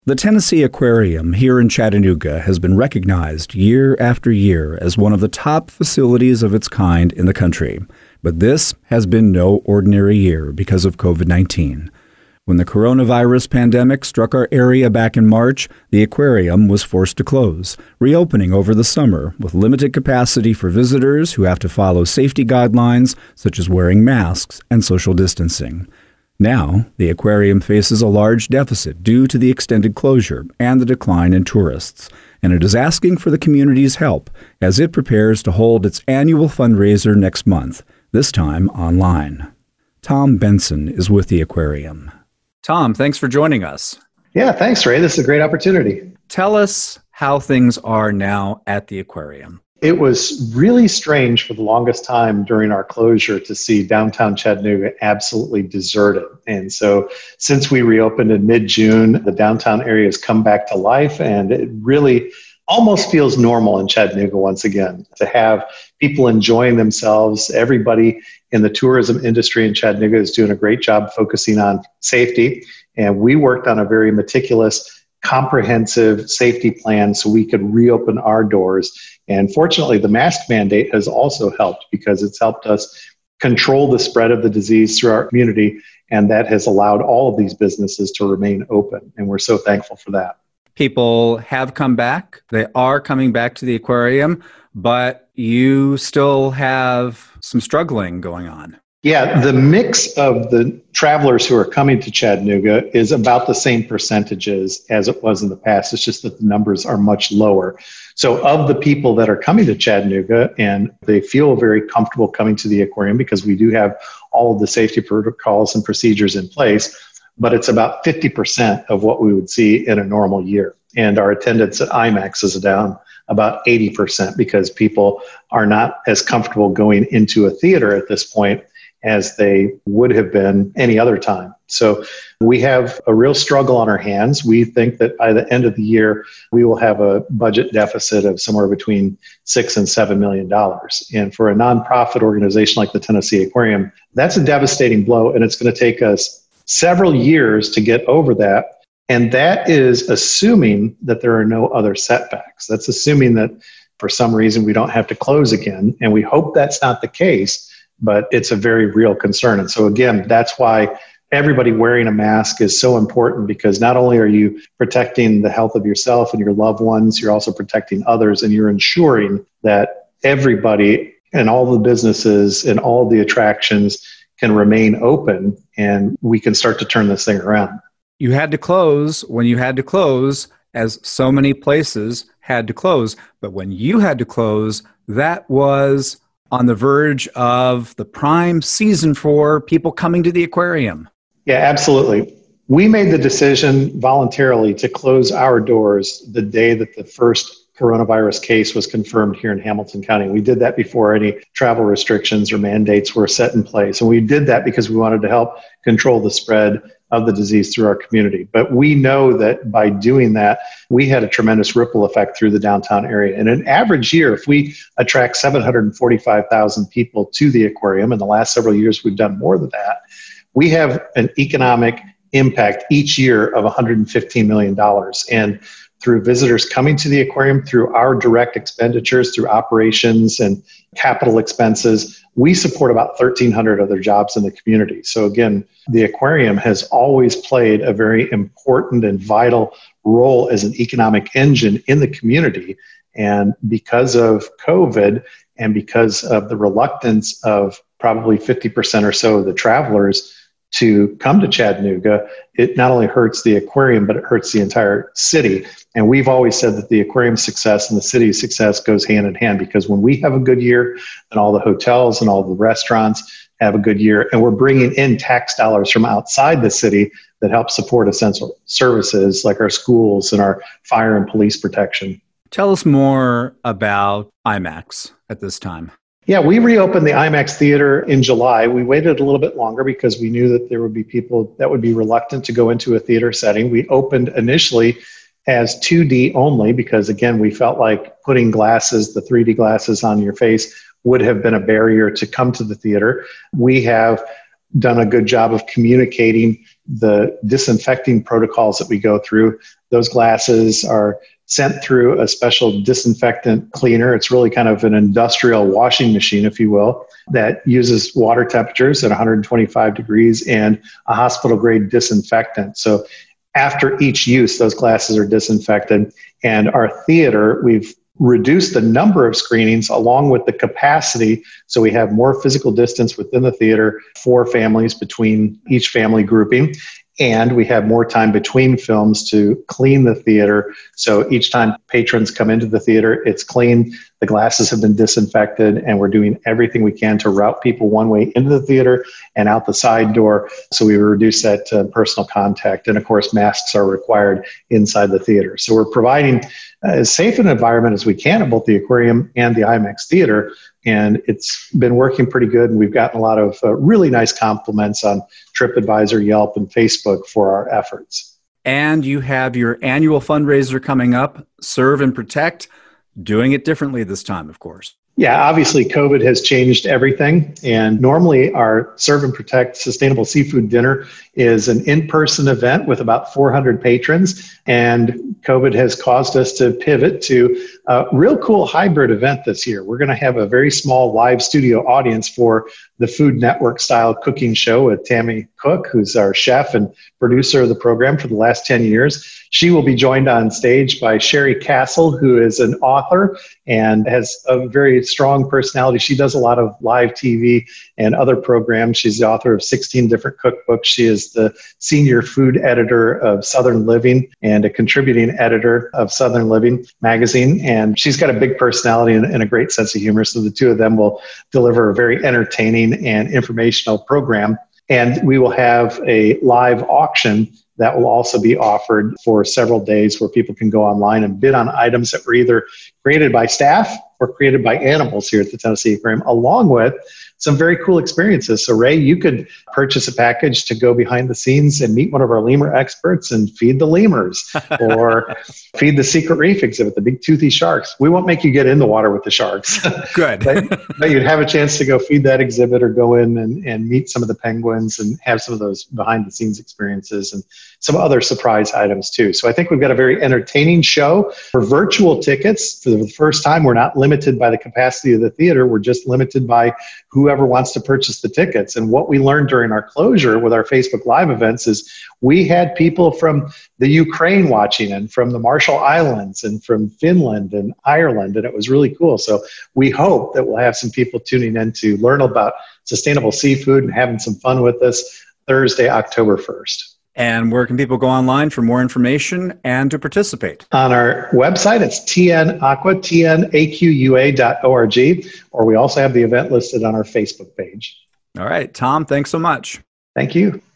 The Tennessee Aquarium here in Chattanooga has been recognized year after year as one of the top facilities of its kind in the country. But this has been no ordinary year because of COVID-19. When the coronavirus pandemic struck our area back in March, the aquarium was forced to close, reopening over the summer with limited capacity for visitors who have to follow safety guidelines such as wearing masks and social distancing. Now, the aquarium faces a large deficit due to the extended closure and the decline in tourists, and it is asking for the community's help as it prepares to hold its annual fundraiser next month, this time online. Tom Benson is with the aquarium. Tom, thanks for joining us. Yeah, thanks, Ray. This is a great opportunity. Tell us how things are now at the aquarium. It was really strange for the longest time during our closure to see downtown Chattanooga absolutely deserted. And so since we reopened in mid-June, the downtown area has come back to life, and it really almost feels normal in Chattanooga once again to have people enjoying themselves. Everybody in the tourism industry in Chattanooga is doing a great job focusing on safety. And we worked on a very meticulous, comprehensive safety plan so we could reopen our doors. And fortunately, the mask mandate has also helped because it's helped us control the spread of the disease through our community. And that has allowed all of these businesses to remain open. And we're so thankful for that. People have come back. They are coming back to the aquarium, but you still have some struggling going on. Yeah, the mix of the travelers who are coming to Chattanooga is about the same percentages as it was in the past. It's just that the numbers are much lower. So of the people that are coming to Chattanooga and they feel very comfortable coming to the aquarium because we do have all of the safety protocols and procedures in place, but it's about 50% of what we would see in a normal year. And our attendance at IMAX is down about 80% because people are not as comfortable going into a theater at this point as they would have been any other time. So we have a real struggle on our hands. We think that by the end of the year, we will have a budget deficit of somewhere between $6 and $7 million. And for a nonprofit organization like the Tennessee Aquarium, that's a devastating blow, and it's going to take us several years to get over that. And that is assuming that there are no other setbacks. That's assuming that for some reason we don't have to close again. And we hope that's not the case, but it's a very real concern. And so again, that's why everybody wearing a mask is so important, because not only are you protecting the health of yourself and your loved ones, you're also protecting others, and you're ensuring that everybody and all the businesses and all the attractions can remain open, and we can start to turn this thing around. You had to close when you had to close, as so many places had to close. But when you had to close, that was on the verge of the prime season for people coming to the aquarium. Yeah, absolutely. We made the decision voluntarily to close our doors the day that the first coronavirus case was confirmed here in Hamilton County. We did that before any travel restrictions or mandates were set in place. And we did that because we wanted to help control the spread of the disease through our community. But we know that by doing that, we had a tremendous ripple effect through the downtown area. In an average year, if we attract 745,000 people to the aquarium, in the last several years we've done more than that, we have an economic impact each year of $115 million. And through visitors coming to the aquarium, through our direct expenditures, through operations and capital expenses, we support about 1,300 other jobs in the community. So again, the aquarium has always played a very important and vital role as an economic engine in the community. And because of COVID and because of the reluctance of probably 50% or so of the travelers to come to Chattanooga, it not only hurts the aquarium, but it hurts the entire city. And we've always said that the aquarium's success and the city's success goes hand in hand, because when we have a good year, then all the hotels and all the restaurants have a good year. And we're bringing in tax dollars from outside the city that help support essential services like our schools and our fire and police protection. Tell us more about IMAX at this time. Yeah, we reopened the IMAX Theater in July. We waited a little bit longer because we knew that there would be people that would be reluctant to go into a theater setting. We opened initially as 2D only because, again, we felt like putting glasses, the 3D glasses on your face, would have been a barrier to come to the theater. We have done a good job of communicating the disinfecting protocols that we go through. Those glasses are sent through a special disinfectant cleaner. It's really kind of an industrial washing machine, if you will, that uses water temperatures at 125 degrees and a hospital grade disinfectant. So after each use, those glasses are disinfected. And our theater, we've reduced the number of screenings along with the capacity. So we have more physical distance within the theater for families between each family grouping. And we have more time between films to clean the theater. So each time patrons come into the theater, it's clean, the glasses have been disinfected, and we're doing everything we can to route people one way into the theater and out the side door. So we reduce that personal contact. And of course, masks are required inside the theater. So we're providing as safe an environment as we can at both the aquarium and the IMAX theater. And it's been working pretty good. And we've gotten a lot of really nice compliments on TripAdvisor, Yelp, and Facebook for our efforts. And you have your annual fundraiser coming up, Serve and Protect, doing it differently this time, of course. Yeah, obviously COVID has changed everything. And normally our Serve and Protect Sustainable Seafood Dinner is an in-person event with about 400 patrons. And COVID has caused us to pivot to a real cool hybrid event this year. We're going to have a very small live studio audience for the Food Network style cooking show with Tammy Cook, who's our chef and producer of the program for the last 10 years. She will be joined on stage by Sherry Castle, who is an author and has a very strong personality. She does a lot of live TV and other programs. She's the author of 16 different cookbooks. She is the senior food editor of Southern Living and a contributing editor of Southern Living magazine. And she's got a big personality and a great sense of humor. So the two of them will deliver a very entertaining and informational program. And we will have a live auction that will also be offered for several days where people can go online and bid on items that were either created by staff or created by animals here at the Tennessee Aquarium, along with some very cool experiences. So Ray, you could purchase a package to go behind the scenes and meet one of our lemur experts and feed the lemurs or feed the Secret Reef exhibit, the big toothy sharks. We won't make you get in the water with the sharks. Good. but you'd have a chance to go feed that exhibit or go in and meet some of the penguins and have some of those behind the scenes experiences and some other surprise items too. So I think we've got a very entertaining show. For virtual tickets, for the first time, we're not limited by the capacity of the theater. We're just limited by whoever wants to purchase the tickets. And what we learned during our closure with our Facebook Live events is we had people from the Ukraine watching and from the Marshall Islands and from Finland and Ireland. And it was really cool. So we hope that we'll have some people tuning in to learn about sustainable seafood and having some fun with us Thursday, October 1st. And where can people go online for more information and to participate? On our website, it's tnaqua.org, or we also have the event listed on our Facebook page. All right, Tom, thanks so much. Thank you.